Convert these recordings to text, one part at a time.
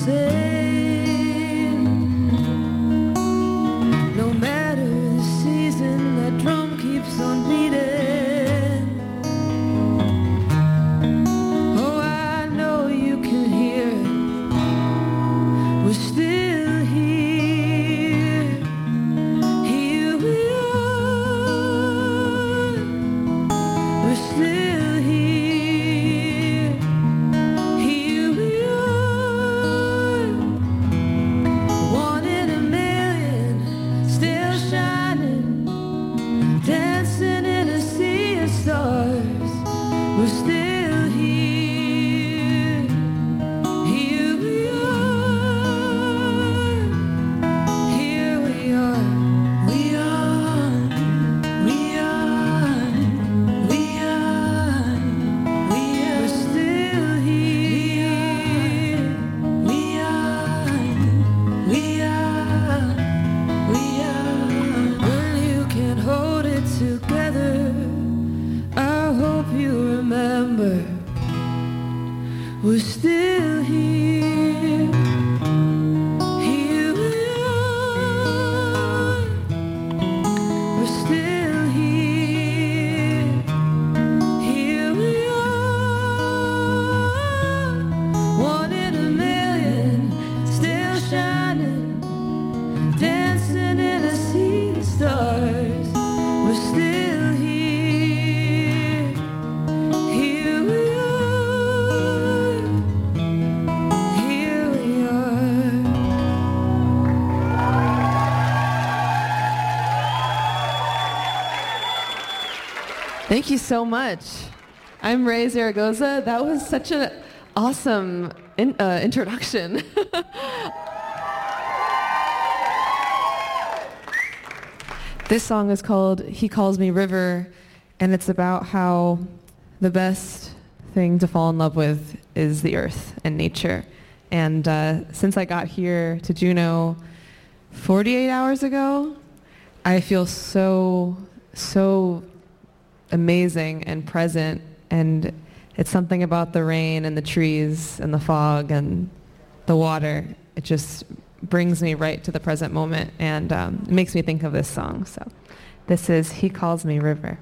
same. No matter the season, that drum keeps on beating. Oh, I know you can hear it. We're still here. Here we are. We're still here. Here we are. One in a million, still shining, dancing in a sea of stars. We're still here. Here we are. Here we are. We are. We are. We are. We are. We're still here. We are. We are. We are. When you can hold it together, I hope you remember. We're still here. Here we are. We're still here. Here we are. One in a million, still shining, dancing in a sea of stars. We're still here. Here we are. Here we are. Thank you so much. I'm Ray Zaragoza. That was such an awesome introduction. This song is called He Calls Me River, and it's about how the best thing to fall in love with is the earth and nature. And since I got here to Juneau 48 hours ago, I feel so amazing and present, and it's something about the rain and the trees and the fog and the water. It just brings me right to the present moment, and it makes me think of this song. So this is He Calls Me River.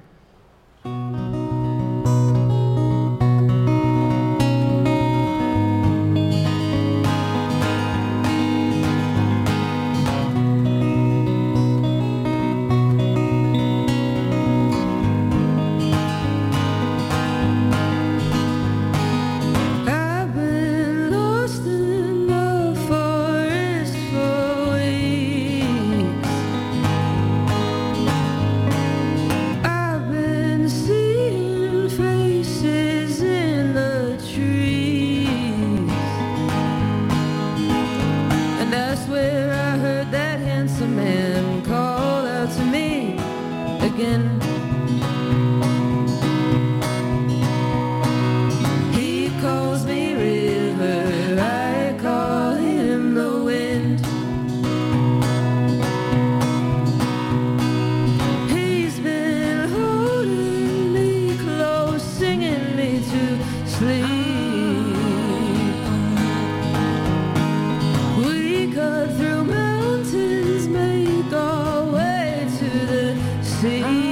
I've been lost in the forest for weeks. I've been seeing faces in the trees, and I swear I heard that handsome man call out to me again. He calls me river, I call him the wind. He's been holding me close, singing me to sleep. We cut through mountains, make our way to the sea.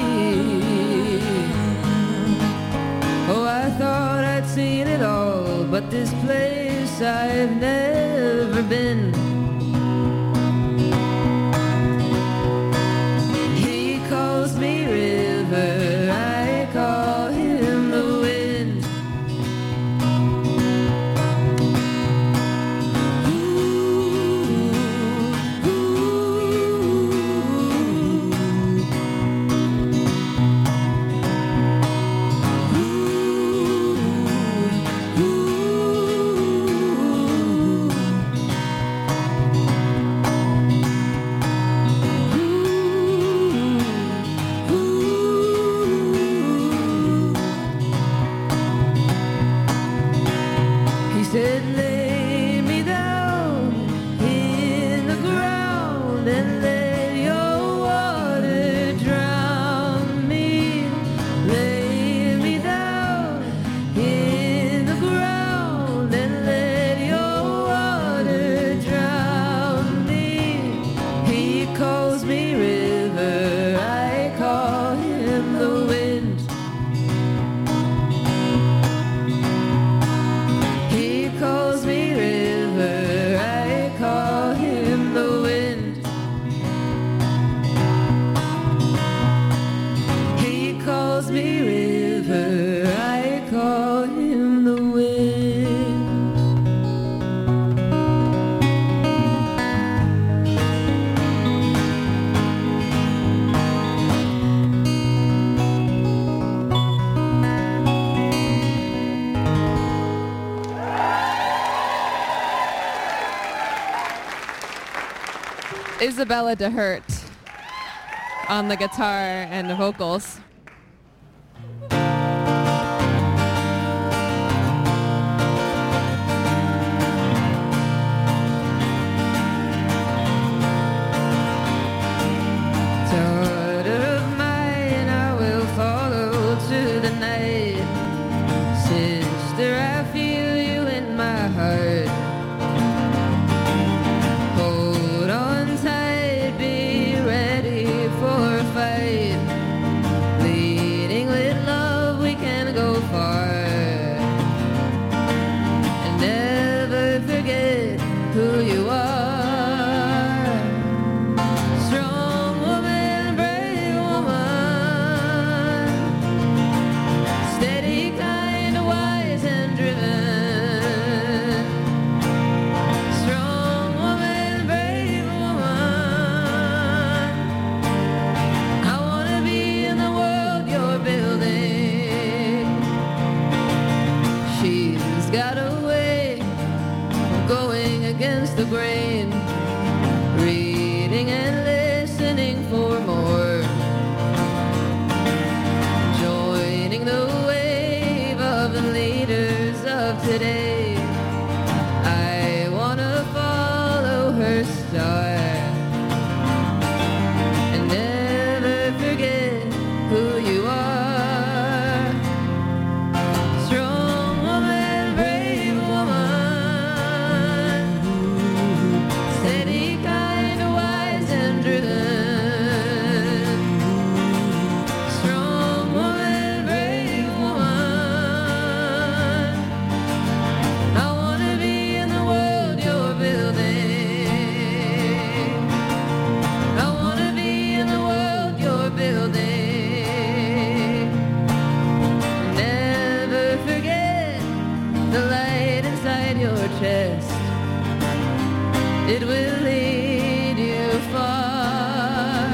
Oh, I thought I'd seen it all, but this place I've never been. He calls me river, I call him the wind. Isabella de Hurt on the guitar and the vocals. The grain, reading and listening for more, joining the wave of the leaders of today. I wanna follow her star and never forget who you are. Strong woman, brave woman, steady, kind, wise and driven. Strong woman, brave woman. I wanna be in the world you're building. I wanna be in the world you're building. Never forget the light inside your chest. It will lead you far.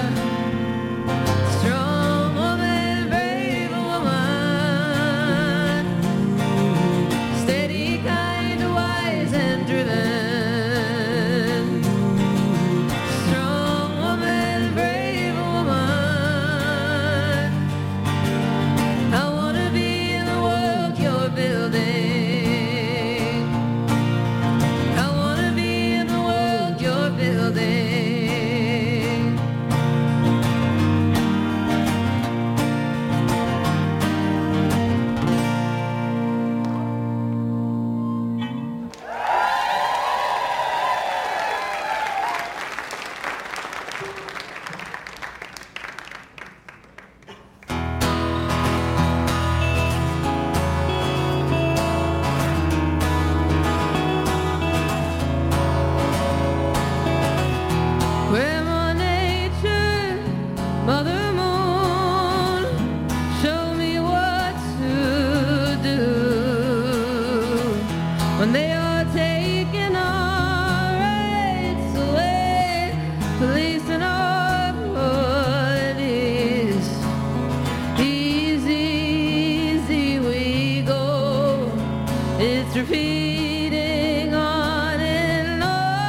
Strong woman, brave woman, steady, kind, wise and driven. Strong woman, brave woman. I wanna be in the world you're building. I wanna be in the world you're building. Where more nature, Mother Moon, show me what to do when they are taking our rights away, policing our bodies. Easy, easy we go. It's repeating on and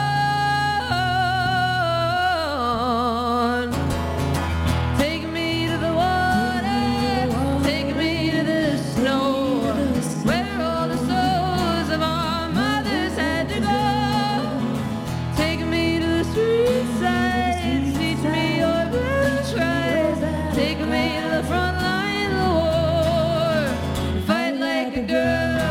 on. Take me to the water, take me to the snow, where all the souls of our mothers had to go. Take me to the street sides, teach me your blue skies. Take me to the front line of the war, fight like a girl.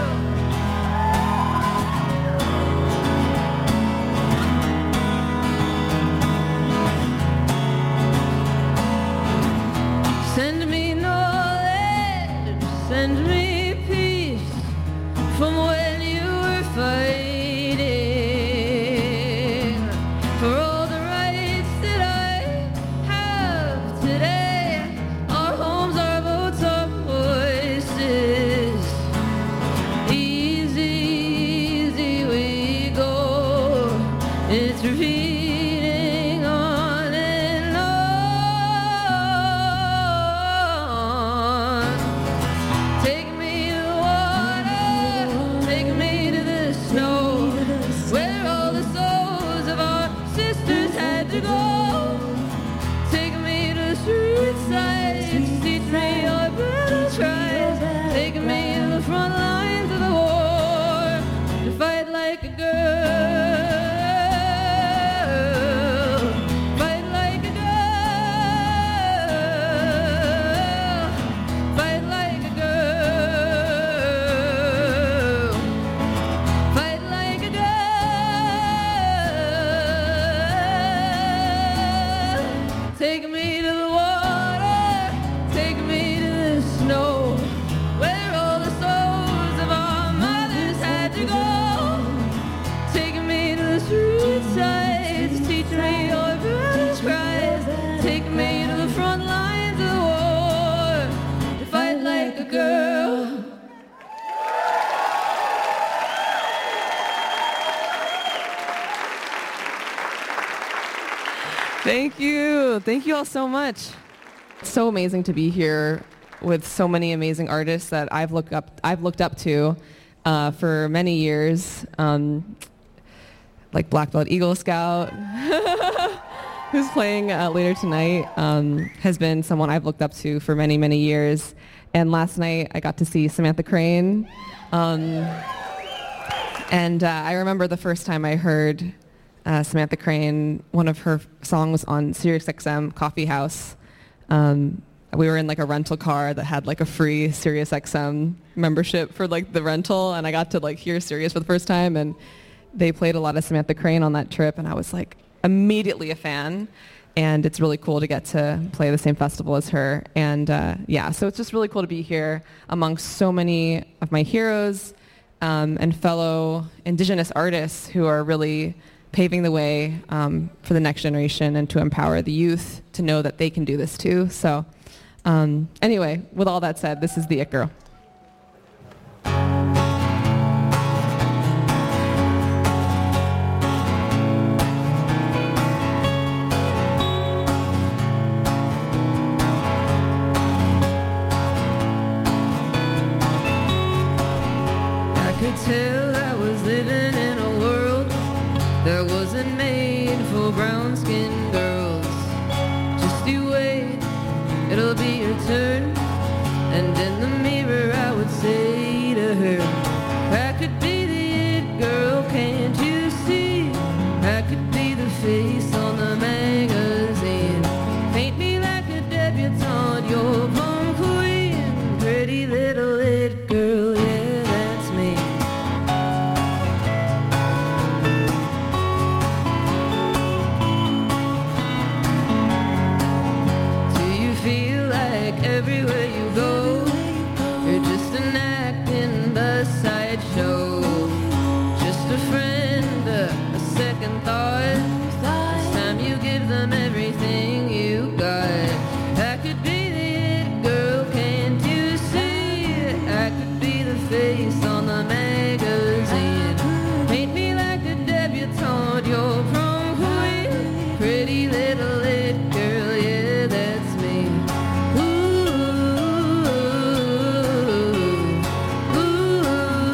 Send me knowledge, send me peace from when you were fighting for all the rights that I have today. Our homes, our votes, our voices. Easy, easy we go. It's repeating on and on. Take me to the water, take me to the snow, where all the souls of our sisters had to go. Take me to the street side, teach me all better tries. Take me to the front lines of the war, to fight like a girl. Fight like a girl. Fight like a girl. Fight like a girl. Take me to the water, take me to the snow, where all the souls of our mothers had to go. Take me to the street sides, teach me your brother's cries. Take me to the front lines of the war, to fight like a girl. Thank you. Thank you all so much. It's so amazing to be here with so many amazing artists that I've looked up to for many years. Like Black Belt Eagle Scout, who's playing later tonight, has been someone I've looked up to for many, many years. And last night I got to see Samantha Crane. And I remember the first time I heard Samantha Crane, one of her songs on SiriusXM Coffee House. We were in like a rental car that had like a free SiriusXM membership for like the rental, and I got to like hear Sirius for the first time, and they played a lot of Samantha Crane on that trip, and I was like immediately a fan. And it's really cool to get to play the same festival as her. And yeah, so it's just really cool to be here amongst so many of my heroes and fellow Indigenous artists who are really paving the way for the next generation and to empower the youth to know that they can do this too. So anyway, with all that said, this is the It Girl. I could tell I was living in a world that wasn't made for brown-skinned girls. Just you wait, it'll be your turn. And in the mirror I would say to her, I could be the it girl, can't you see? I could be the face on the magazine. Paint me like a debutante, your prom queen. Pretty little it girl, yeah, that's me. Do you feel like everywhere you go, you're just an act in the sideshow? Just a friend, a second thought. This time you give them everything you got. I could be the it girl, can't you see? I could be the face on the magazine. Paint me like a debutante, your prom queen. Pretty little it girl, yeah, that's me. Ooh, ooh,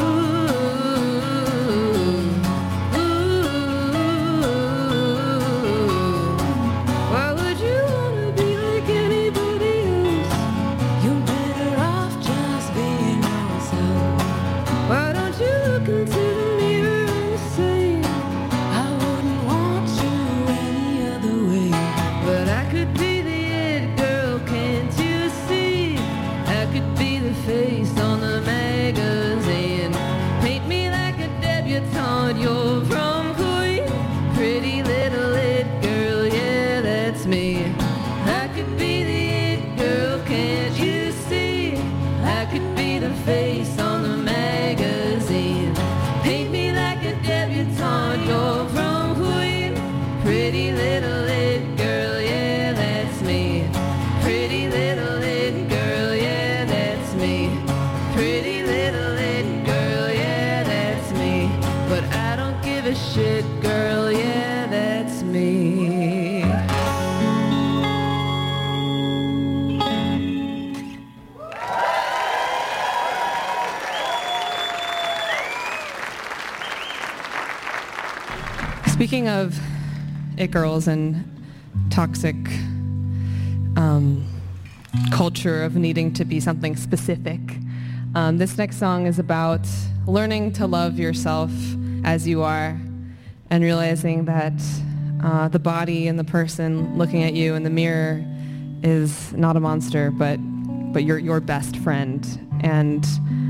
why would you wanna be like anybody else? You're better off just being yourself. Why don't you look into the mirror and say, I wouldn't want you any other way. But I could be the it girl, can't you see? I could be the face on the magazine. Paint me like a debutante, your prom queen. Pretty little it girl, yeah, that's me. I could be the it girl, can't you see? I could be the face on the magazine. Paint me like a debutante, your prom queen. Pretty little it girl, yeah, that's me. Pretty little it girl, yeah, that's me. Pretty little it girl, yeah, that's me. But I don't give a shit, girl, yeah, that's me. Speaking of it girls and toxic culture of needing to be something specific. This next song is about learning to love yourself as you are and realizing that the body and the person looking at you in the mirror is not a monster, but you're your best friend and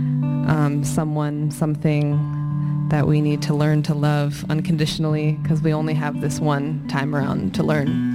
something that we need to learn to love unconditionally because we only have this one time around to learn.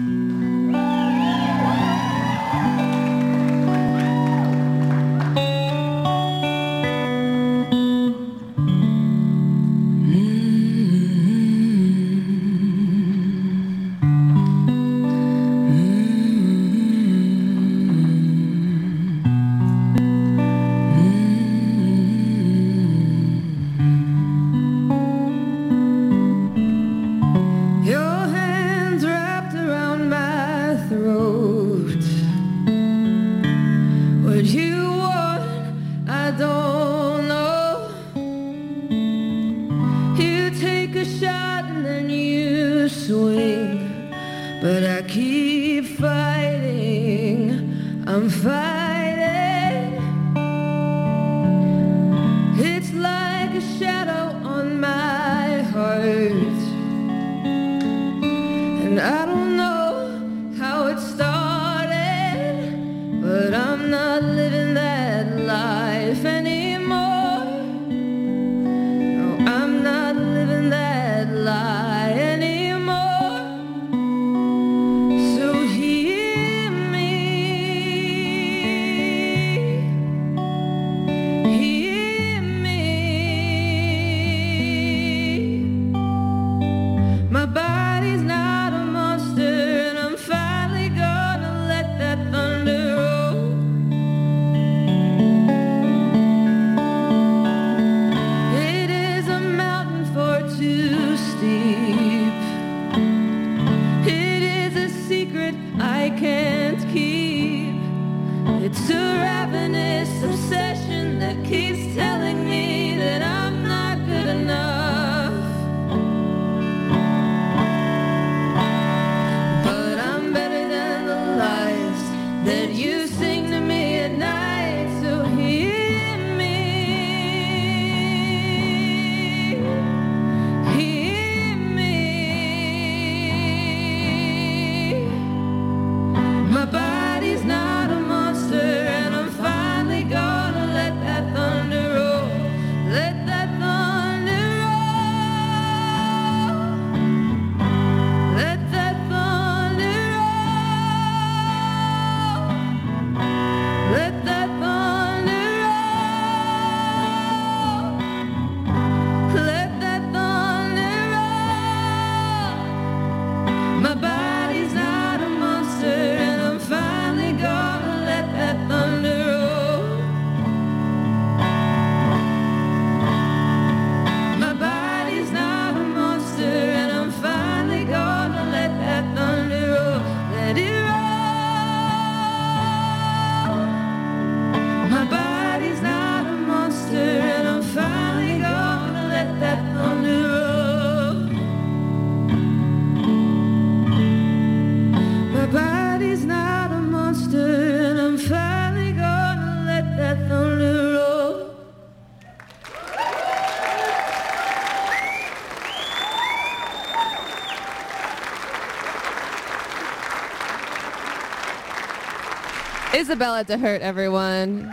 Isabella DeHurt, everyone.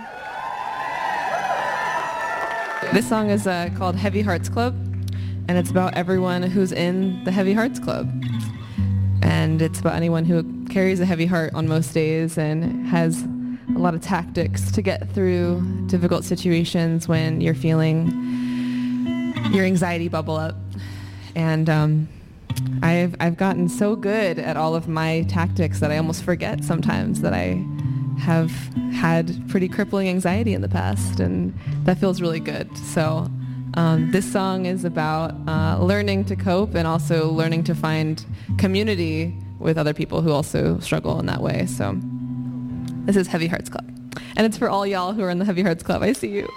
This song is called Heavy Hearts Club, and it's about everyone who's in the Heavy Hearts Club. And it's about anyone who carries a heavy heart on most days and has a lot of tactics to get through difficult situations when you're feeling your anxiety bubble up. And I've gotten so good at all of my tactics that I almost forget sometimes that I have had pretty crippling anxiety in the past, and that feels really good. So this song is about learning to cope and also learning to find community with other people who also struggle in that way. So this is Heavy Hearts Club. And it's for all y'all who are in the Heavy Hearts Club. I see you.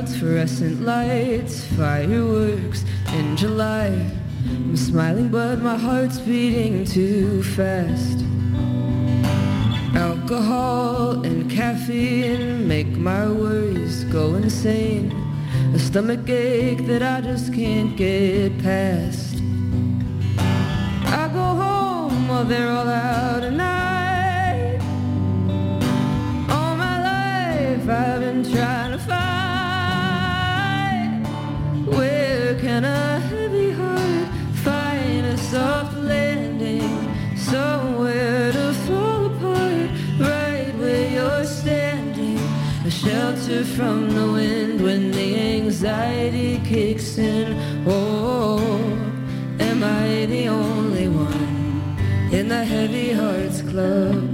fluorescent lights, fireworks in July. I'm smiling but my heart's beating too fast. Alcohol and caffeine make my worries go insane. A stomach ache that I just can't get past. I go home while they're all out at night. All my life I've been trying to find. Where can a heavy heart find a soft landing? Somewhere to fall apart, right where you're standing. A shelter from the wind when the anxiety kicks in. Oh, am I the only one in the Heavy Hearts Club?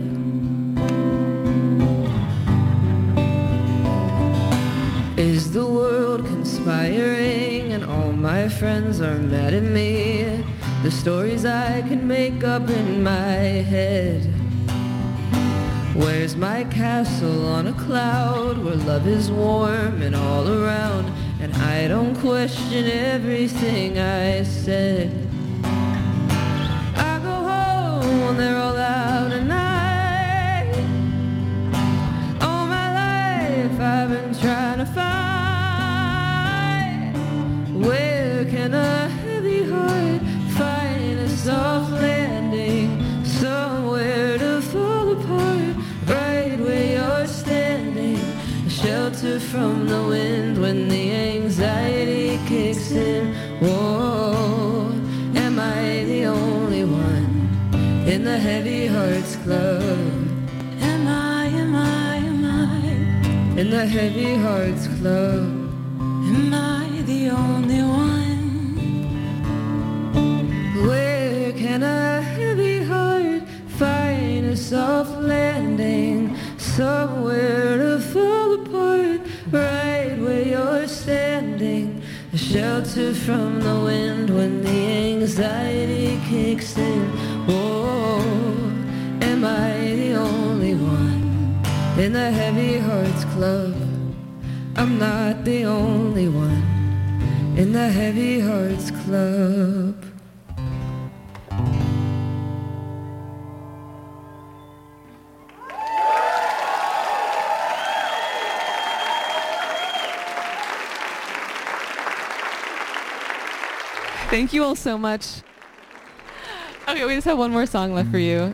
Is the world conspiring and all my friends are mad at me? The stories I can make up in my head. Where's my castle on a cloud where love is warm and all around, and I don't question everything I said? I go home when they're all out at night. All my life I've been trying to find. Where can a heavy heart find a soft landing? Somewhere to fall apart, right where you're standing. A shelter from the wind when the anxiety kicks in. Whoa, am I the only one in the Heavy Hearts Club? Am I in the Heavy Hearts Club? Am I the only one? Where can a heavy heart find a soft landing? Somewhere to fall apart, right where you're standing. A shelter from the wind when the anxiety kicks in. Oh, am I the only one in the Heavy Hearts Club? I'm not the only one in the Heavy Hearts Club. Thank you all so much. Okay, we just have one more song left for you.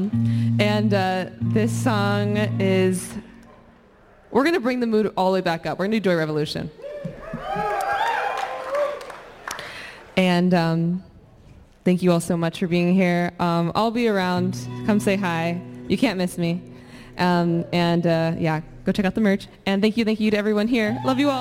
This song is, we're going to bring the mood all the way back up. We're going to do Joy Revolution. And thank you all so much for being here. I'll be around. Come say hi. You can't miss me. Yeah, go check out the merch. And thank you to everyone here. Love you all.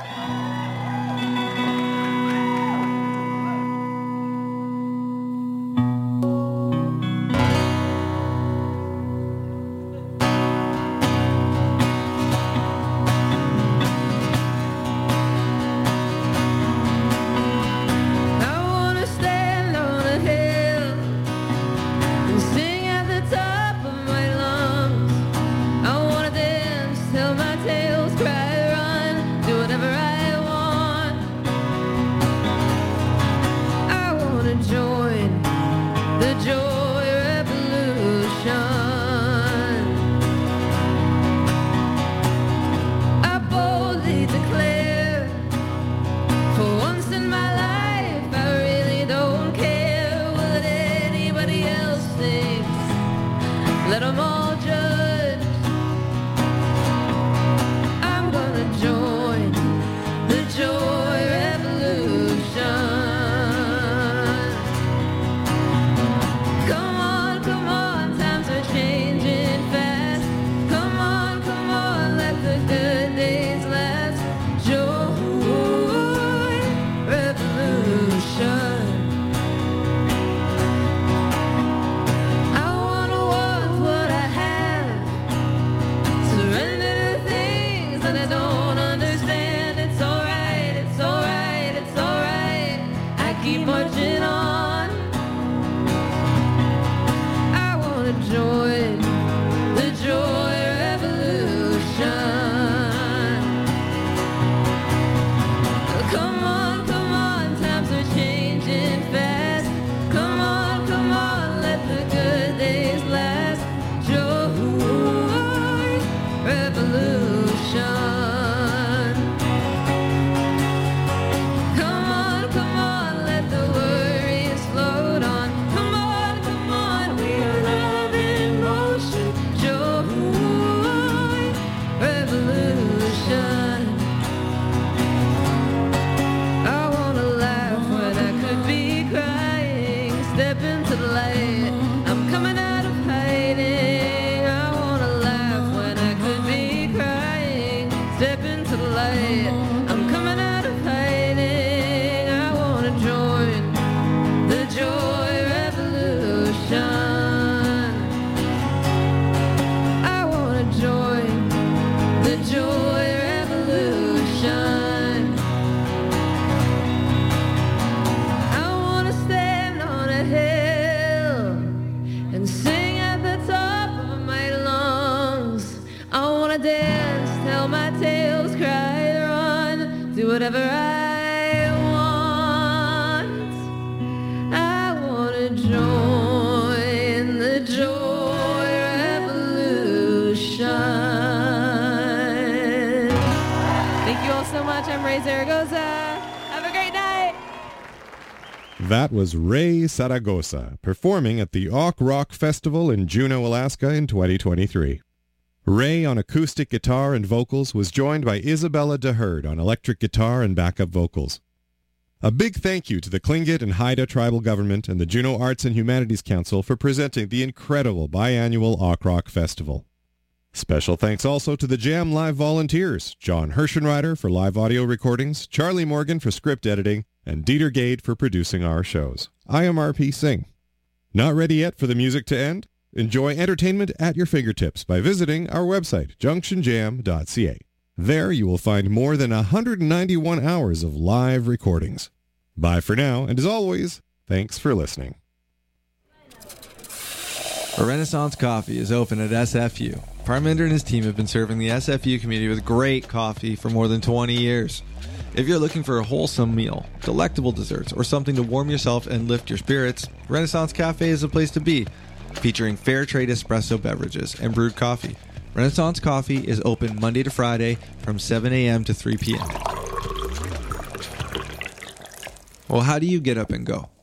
Let them all judge. I'm gonna join the joy revolution. Come on, times are changing fast. Come on, let the good days last. Joy revolution. Marching on, I want to join the joy revolution. whatever I want. I want to join the joy revolution. Thank you all so much. I'm Ray Zaragoza. Have a great night. That was Ray Zaragoza performing at the Auk Rock Festival in Juneau, Alaska in 2023. Ray on acoustic guitar and vocals was joined by Isabella DeHerd on electric guitar and backup vocals. A big thank you to the Tlingit and Haida tribal government and the Juneau Arts and Humanities Council for presenting the incredible biannual Auk Rock Festival. Special thanks also to the Jam Live volunteers, John Herschenreiter for live audio recordings, Charlie Morgan for script editing, and Dieter Gade for producing our shows. I am RP Singh. Not ready yet for the music to end? Enjoy entertainment at your fingertips by visiting our website, junctionjam.ca. There you will find more than 191 hours of live recordings. Bye for now, and as always, thanks for listening. Renaissance Coffee is open at SFU. Parminder and his team have been serving the SFU community with great coffee for more than 20 years. If you're looking for a wholesome meal, delectable desserts, or something to warm yourself and lift your spirits, Renaissance Cafe is the place to be. Featuring fair trade espresso beverages and brewed coffee. Renaissance Coffee is open Monday to Friday from 7 a.m. to 3 p.m. Well, how do you get up and go?